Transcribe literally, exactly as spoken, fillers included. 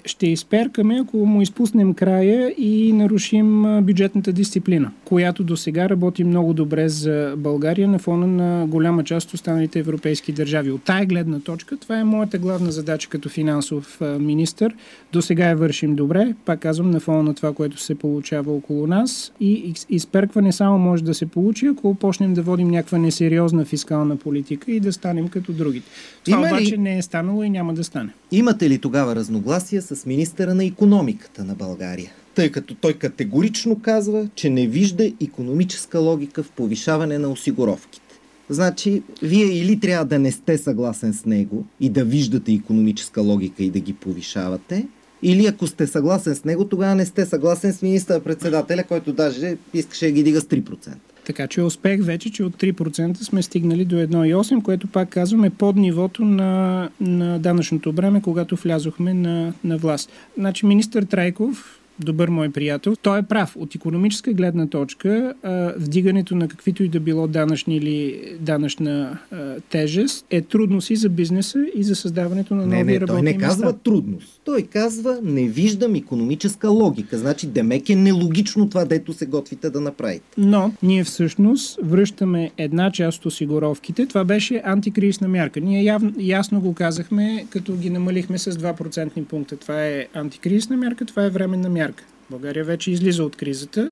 ще изперкаме, ако му изпуснем края и нарушим бюджетната дисциплина, която до сега работи много добре за България на фона на голяма част от останалите европейски държави. От тая гледна точка, това е моята главна задача като финансов министър. До сега я вършим добре, пак казвам, на фона на това, което се получава около нас, и изперкване само може да се получи, ако почнем да водим някаква несериозна фискална политика и да станем като другите. Това Има обаче ли... не е станало и няма да стане. Имате ли тогава разногласия с министъра на икономиката на България? Тъй като той категорично казва, че не вижда икономическа логика в повишаване на осигуровките. Значи, вие или трябва да не сте съгласен с него и да виждате икономическа логика и да ги повишавате, или ако сте съгласен с него, тогава не сте съгласен с министър-председателя, който даже искаше да ги дига с три процента. Така че успех вече, че от три процента сме стигнали до едно цяло и осем, което пак казваме под нивото на, на данъчното бреме, когато влязохме на, на власт. Значи министър Трайков, добър мой приятел, той е прав. От икономическа гледна точка, а, вдигането на каквито и да било данъчни или данъчна а, тежест е трудност и за бизнеса, и за създаването на нови не, не, работни места. Той не казва трудност. Той казва, не виждам икономическа логика. Значи, демек е нелогично това, дето се готвите да направите. Но ние всъщност връщаме една част от осигуровките. Това беше антикризисна мярка. Ние явно, ясно го казахме, като ги намалихме с два процентни пункта. Това е антикризисна мярка, това е временна мярка. България вече излиза от кризата.